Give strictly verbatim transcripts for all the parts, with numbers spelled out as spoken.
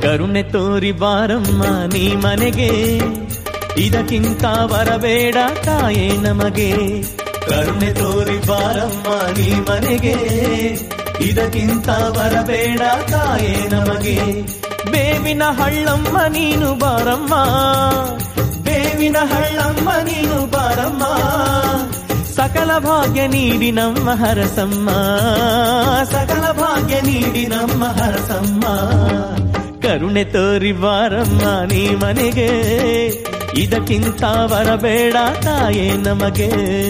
ಕರುಣೆ ತೋರಿ ಬಾರಮ್ಮ ನೀ ಮನೆಗೆ, ಇದಕ್ಕಿಂತ ಬರಬೇಡ ತಾಯೇ ನಮಗೆ. ಕರುಣೆ ತೋರಿ ಬಾರಮ್ಮ ನೀ ಮನೆಗೆ, ಇದಕ್ಕಿಂತ ಬರಬೇಡ ತಾಯೇ ನಮಗೆ. ಬೇವಿನ ಹಳ್ಳಮ್ಮ ನೀನು ಬಾರಮ್ಮ, ಬೇವಿನ ಹಳ್ಳಮ್ಮ ನೀನು ಬಾರಮ್ಮ, ಸಕಲ ಭಾಗ್ಯ ನೀಡಿ ನಮ್ಮ ಹರಸಮ್ಮ, ಸಕಲ ಭಾಗ್ಯ ನೀಡಿ ನಮ್ಮ ಹರಸಮ್ಮ. ಕರುಣೆ ತೋರಿ ಬಾರಮ್ಮ ನೀ ಮನೆಗೆ, ಇದಕ್ಕಿಂತ ಬರಬೇಡ ತಾಯೇ ನಮಗೆ.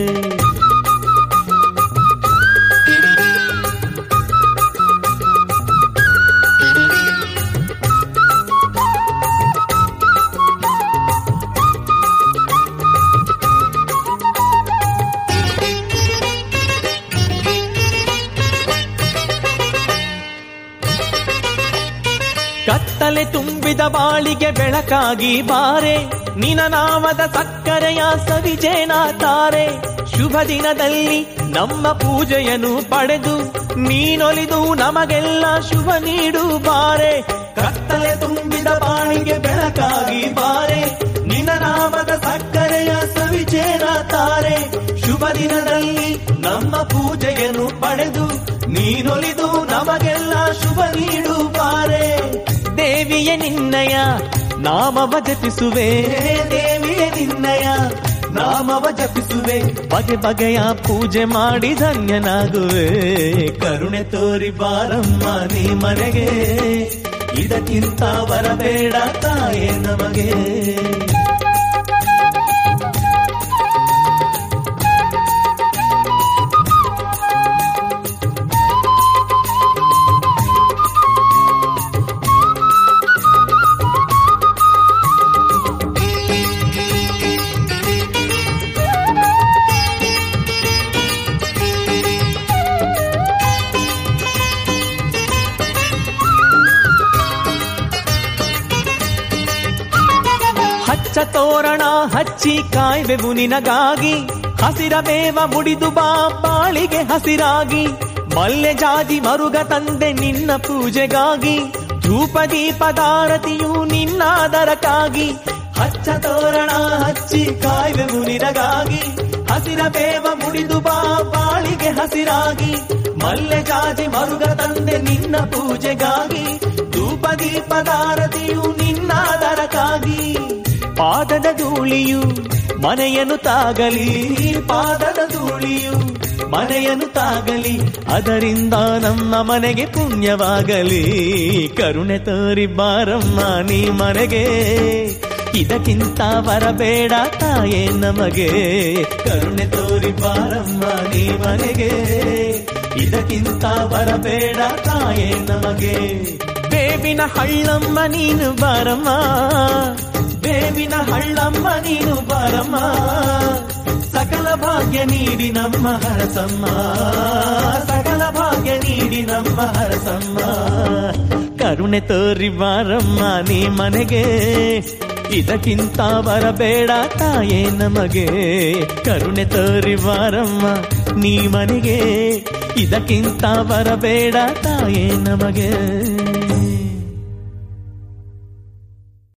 ಕತ್ತಲೆ ತುಂಬಿದ ಬಾಳಿಗೆ ಬೆಳಕಾಗಿ ಬಾರೆ, ನಿನ ನಾಮದ ಸಕ್ಕರೆಯ ಸವಿಜೇನ ತಾರೆ. ಶುಭ ದಿನದಲ್ಲಿ ನಮ್ಮ ಪೂಜೆಯನ್ನು ಪಡೆದು ನೀನೊಲಿದು ನಮಗೆಲ್ಲ ಶುಭ ನೀಡು ಬಾರೆ. ಕತ್ತಲೆ ತುಂಬಿದ ಬಾಳಿಗೆ ಬೆಳಕಾಗಿ ಬಾರೆ, ನಿನ ನಾಮದ ಸಕ್ಕರೆಯ ಸವಿಜೇನ ತಾರೆ. ಶುಭ ದಿನದಲ್ಲಿ ನಮ್ಮ ಪೂಜೆಯನ್ನು ಪಡೆದು ನೀನೊಲಿದು ನಮಗೆಲ್ಲ ಶುಭ ನೀಡು ಬಾರೆ. ದೇವಿಯ ನಿನ್ನಯ ನಾಮವ ಜಪಿಸುವೆ, ದೇವಿಯ ನಿನ್ನಯ ನಾಮವ ಜಪಿಸುವೆ, ಬಗೆ ಬಗೆಯ ಪೂಜೆ ಮಾಡಿ ಧನ್ಯನಾಗುವೆ. ಕರುಣೆ ತೋರಿ ಬಾರಮ್ಮ ನೀ ಮನೆಗೆ, ಇದಕ್ಕಿಂತ ಬರಬೇಡ ತಾಯೇ ನಮಗೆ. ಹಚ್ಚ ತೋರಣ ಹಚ್ಚಿ ಕಾಯ್ವೆವು ನಿನಗಾಗಿ, ಹಸಿರ ಬೇವ ಮುಡಿದು ಬಾ ಬಾಳಿಗೆ ಹಸಿರಾಗಿ. ಮಲ್ಲೆ ಜಾಜಿ ಮರುಗ ತಂದೆ ನಿನ್ನ ಪೂಜೆಗಾಗಿ, ಧೂಪ ದೀಪದಾರತಿಯು ನಿನ್ನಾದರಕ್ಕಾಗಿ. ಹಚ್ಚ ತೋರಣ ಹಚ್ಚಿ ಕಾಯ್ವೆವು ನಿನಗಾಗಿ, ಹಸಿರ ಬೇವ ಮುಡಿದು ಬಾ ಬಾಳಿಗೆ ಹಸಿರಾಗಿ. ಮಲ್ಲೆ ಜಾಜಿ ಮರುಗ ತಂದೆ ನಿನ್ನ ಪೂಜೆಗಾಗಿ, ಧೂಪ ದೀಪದಾರತಿಯು ನಿನ್ನಾದರಕ್ಕಾಗಿ. ಪಾದದ ಧೂಳಿಯು ಮನೆಯನ್ನು ತಾಗಲಿ, ಪಾದದ ಧೂಳಿಯು ಮನೆಯನ್ನು ತಾಗಲಿ, ಅದರಿಂದ ನಮ್ಮ ಮನೆಗೆ ಪುಣ್ಯವಾಗಲಿ. ಕರುಣೆ ತೋರಿ ಬಾರಮ್ಮ ನೀ ಮನೆಗೆ, ಇದಕ್ಕಿಂತ ಬರಬೇಡ ತಾಯೇ ನಮಗೆ. ಕರುಣೆ ತೋರಿ ಬಾರಮ್ಮ ನೀ ಮನೆಗೆ, ಇದಕ್ಕಿಂತ ಬರಬೇಡ ತಾಯೇ ನಮಗೆ. ಬೇವಿನ ಹಳ್ಳಮ್ಮ ನೀನು ಬಾರಮ್ಮ, ಬೇವಿನ ಹಳ್ಳಮ್ಮ ನೀನು ಬಾರಮ್ಮ, ಸಕಲ ಭಾಗ್ಯ ನೀಡಿ ನಮ್ಮ ಹರಸಮ್ಮ, ಸಕಲ ಭಾಗ್ಯ ನೀಡಿ ನಮ್ಮ ಹರಸಮ್ಮ. ಕರುಣೆ ತೋರಿ ಬಾರಮ್ಮ ನೀ ಮನೆಗೆ, ಇದಕ್ಕಿಂತ ಬರಬೇಡ ತಾಯೇ ನಮಗೆ. ಕರುಣೆ ತೋರಿ ಬಾರಮ್ಮ ನೀ ಮನೆಗೆ, ಇದಕ್ಕಿಂತ ಬರಬೇಡ ತಾಯೇ ನಮಗೆ.